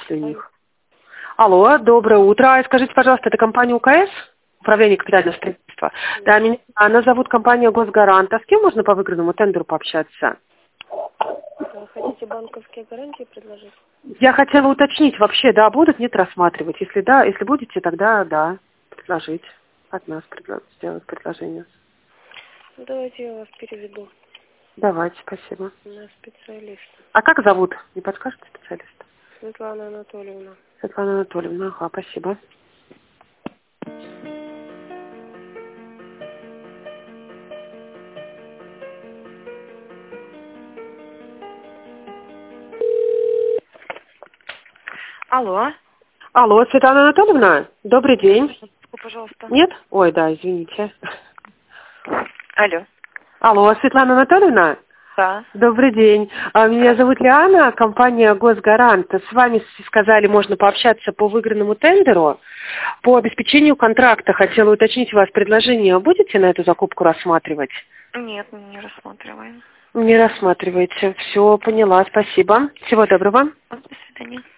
покупатель у них. Алло, доброе утро. Скажите, пожалуйста, это компания УКС? Управление капитального строительства. Да, меня зовут компания Госгарант. А с кем можно по выигранному тендеру пообщаться? Хотите банковские гарантии предложить? Я хотела уточнить, вообще, да, будут, нет, рассматривать. Если да, если будете, тогда да, предложить. От нас сделать предложение. Давайте я вас переведу Давайте, спасибо. на специалиста. А как зовут? Не подскажете специалиста? Светлана Анатольевна. Светлана Анатольевна, ага, спасибо. Алло. Алло, Светлана Анатольевна, добрый день. Пожалуйста. Нет? Ой, да, извините. Алло. Алло, Светлана Анатольевна? Да. Добрый день. Меня зовут Лиана, компания Госгарант. С вами сказали, можно пообщаться по выигранному тендеру. По обеспечению контракта хотела уточнить у вас предложение. Будете на эту закупку рассматривать? Нет, мы не рассматриваем. Не рассматриваете. Все, поняла. Спасибо. Всего доброго. До свидания.